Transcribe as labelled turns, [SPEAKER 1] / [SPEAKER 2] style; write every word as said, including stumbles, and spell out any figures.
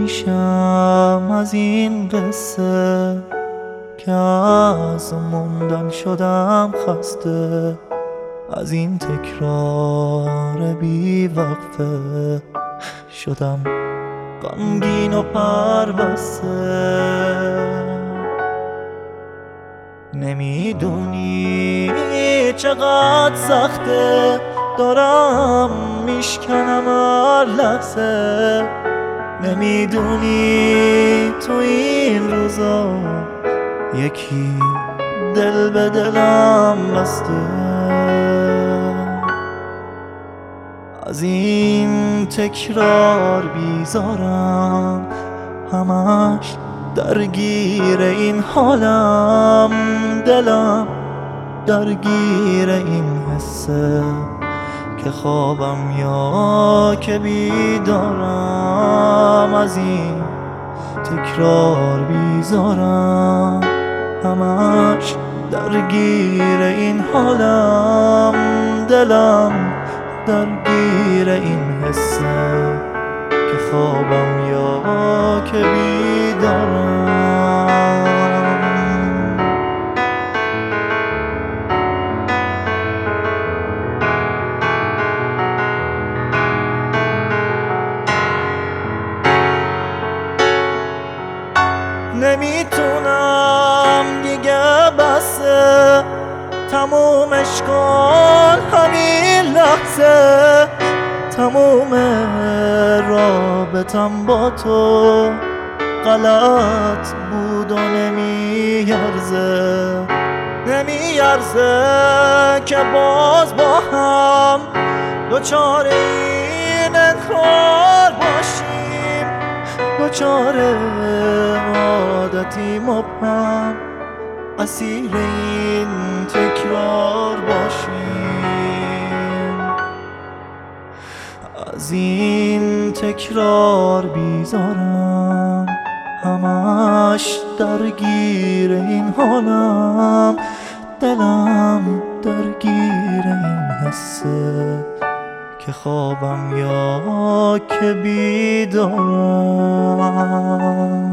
[SPEAKER 1] میشم از این قصه که از موندن شدم خسته، از این تکرار بی وقفه شدم غمگین و پربسته. نمیدونی چقدر سخته، دارم میشکنم هر لحظه. نمیدونی تو این روزا یکی دل به دلم بسته. از این تکرار بیزارم، همش درگیر این حالم. دلم درگیر این حسه که خوابم یا که بیدارم. از این تکرار بیزارم، همش درگیر این حالم. دلم درگیر این حسه که خوابم یا که بیدارم. نمیتونم دیگه بسه، تمومش کن همین لحظه. تموم رابطم با تو غلط بود و نمیارزه. نمیارزه که باز با هم دوچار این انکار باشیم، دوچار عادتی مبهم، اسیر این تکرار باشیم. از این تکرار بیزارم، همش درگیر این حالم. دلم درگیر این حسه که خوابم یا که بیدارم.